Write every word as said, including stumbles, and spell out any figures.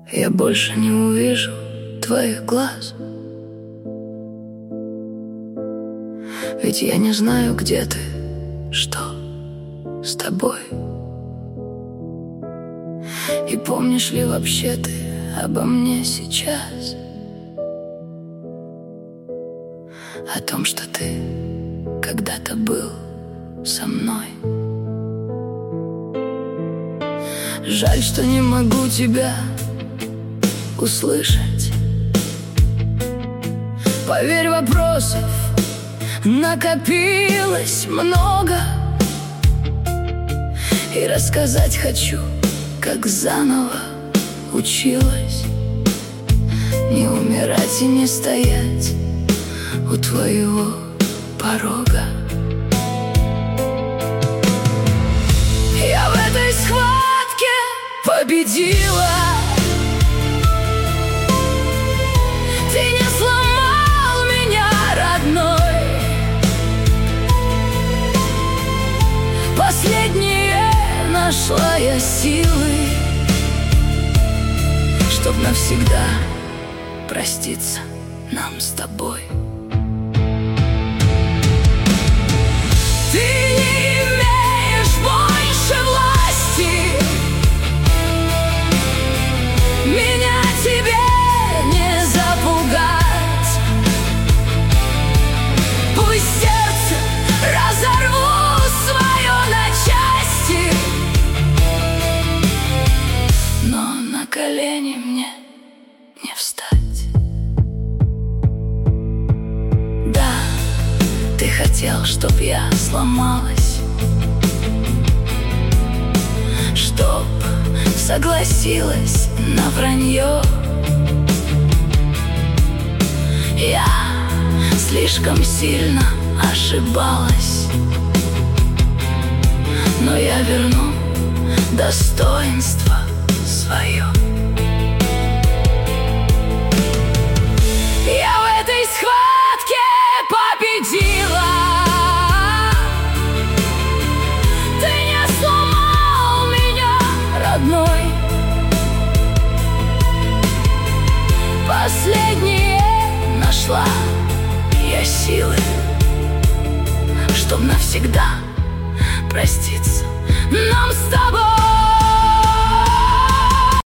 Я больше не увижу твоих глаз. Ведь я не знаю, где ты, что с тобой. И помнишь ли вообще ты обо мне сейчас? О том, что ты когда-то был со мной. Жаль, что не могу тебя услышать. Поверь, вопросов накопилось много, и рассказать хочу, как заново училась не умирать и не стоять у твоего порога. Я в этой схватке победила. Ты не сломал меня, родной. Последние нашла я силы, чтоб навсегда проститься нам с тобой. Ты не имеешь больше власти. Меня тебе не запугать. Пусть сердце разорву свое на части, но на колени мне не встать. Да, ты хотел, чтоб я сломалась, чтоб согласилась на вранье. Я слишком сильно ошибалась, но я верну достоинство свое. Я в этой схватке победила. Ты не сломал меня, родной. Последнее нашла я силы, чтоб навсегда проститься нам с тобой.